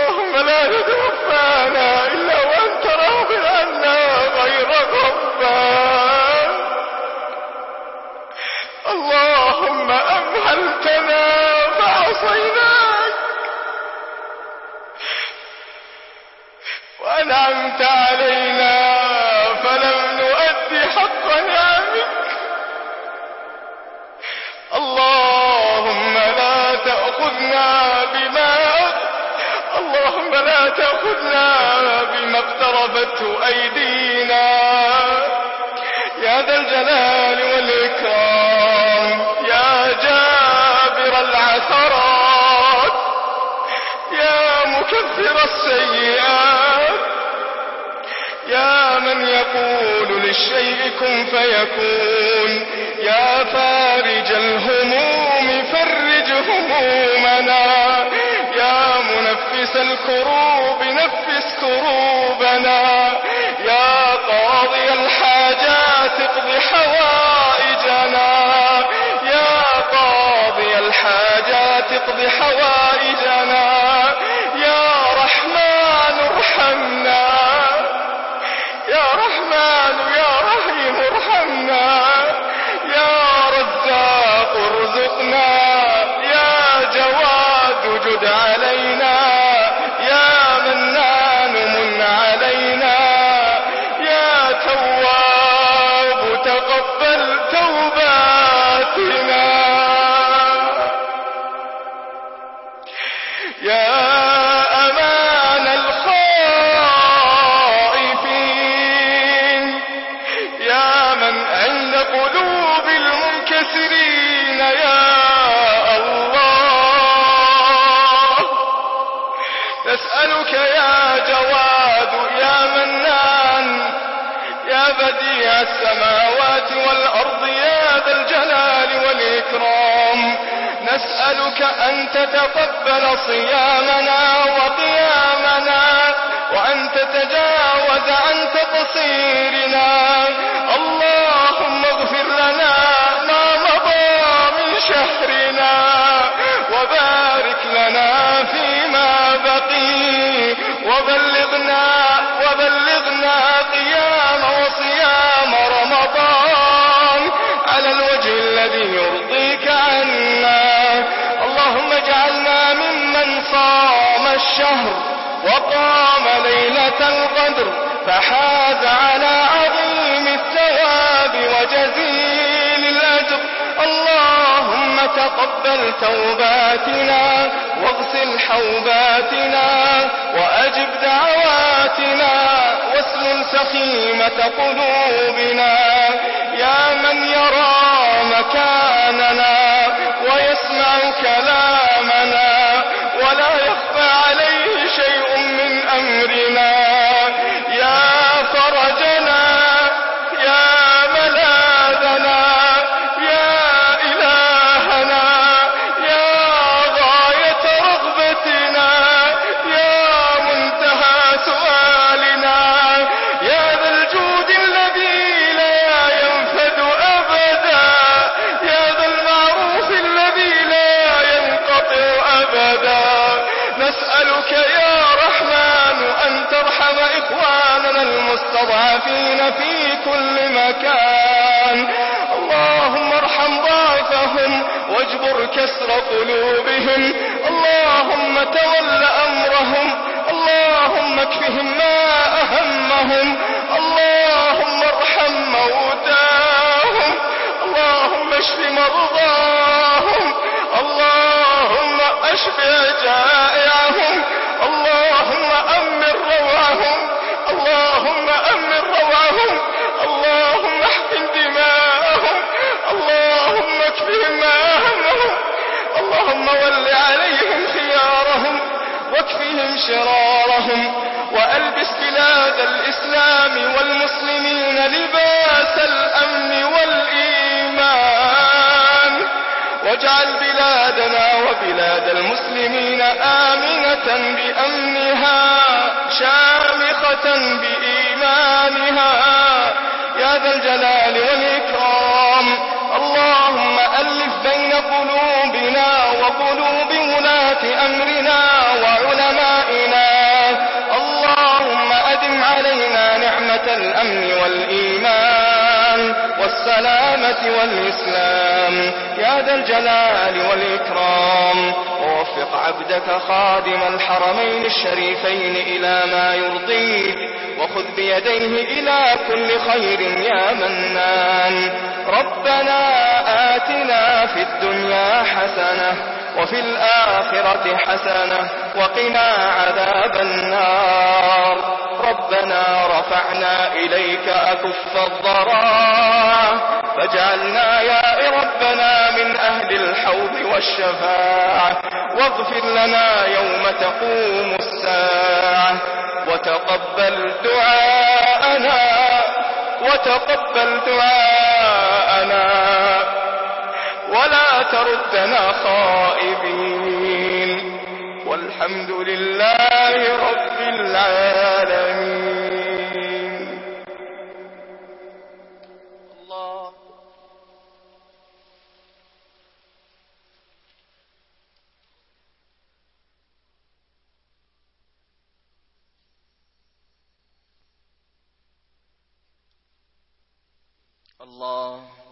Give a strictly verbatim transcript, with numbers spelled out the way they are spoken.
اللهم لا تتوفانا إلا وأنت راض عنا غير غضبان. اللهم أمهلتنا فعصيناك، وأنعمت علينا فلم نؤد حق نعمك. اللهم لا تأخذنا بما اللهم لا تأخذنا بما اقترفته أيدينا يا ذا الجلال والإكرام، يا جابر العثرات، يا مكفر السيئات، يا من يقول للشيء كن فيكون، يا فارج الهموم فرج همومنا، يا منفس الكروب نفس كروبنا، يا قاضي الحاجات اقض حوائجنا، يا قاضي الحاجات اقض حوائجنا، يا رحمن ارحمنا، يا رحمن يا رحيم ارحمنا، يا رزاق ارزقنا، يا جواد جد علينا، يا منان من علينا، يا تواب تقبل توباتنا، يا أمان الخائفين، يا من عند قلوب المنكسرين، يا نسألك يا جواد يا منان يا بديع السماوات والأرض يا ذا الجلال والإكرام، نسألك أن تتقبل صيامنا وقيامنا، وأن تتجاوز عن تقصيرنا. اللهم اغفر لنا ما مضى من شهرنا، وبارك لنا فيما بقي، وبلغنا وبلغنا قيام وصيام رمضان على الوجه الذي يرضيك عنا. اللهم اجعلنا ممن صام الشهر وقام ليلة القدر فحاز على عظيم الثواب وجزيل الأجر. اللهم تقبل توباتنا واغسل حوباتنا وأجب دعواتنا واسلل سخيمة قلوبنا. يا من يرى مكاننا ويسمع كلامنا ولا يخفى عليه شيء من أمرنا، يا فرجنا يا ملاذنا يا إلهنا يا غاية رغبتنا يا منتهى سؤالنا، يا ذا الجود الذي لا ينفد أبدا، يا ذا المعروف الذي لا ينقطع أبدا. نسألك يا رحمن أن ترحم إخواننا المستضعفين في كل مكان. اللهم ارحم ضعفهم واجبر كسر قلوبهم. اللهم تول أمرهم. اللهم اكفهم ما أهمهم. اللهم ارحم موتاهم. اللهم اشف مرضاهم. اللهم اشف جائعهم. اللهم أمن روعهم. اللهم أمن روعهم. اللهم احقن دماءهم. اللهم اكفهم ما همهم. اللهم ول عليهم خيارهم واكفهم شرارهم، وألبس بلاد الإسلام والمسلمين لباس الأمن والإيمان، واجعل بلادنا وبلاد المسلمين آمنة بأمنها شامخة بإيمانها يا ذا الجلال والإكرام. اللهم ألف بين قلوبنا وقلوب ولاة أمرنا وعلمائنا السلامة والإسلام يا ذا الجلال والإكرام. ووفق عبدك خادم الحرمين الشريفين إلى ما يرضيك، وخذ بيديه إلى كل خير يا منان. ربنا آتنا في الدنيا حسنة وفي الآخرة حسنة وقنا عذاب النار. ربنا رفعنا إليك أكف الضراعة فاجعلنا يا ربنا من أهل الحوض والشفاعة، واغفر لنا يوم تقوم الساعة، وتقبل دعاءنا وتقبل دعاءنا ولا تردنا خائبين، والحمد لله رب العالمين. الله الله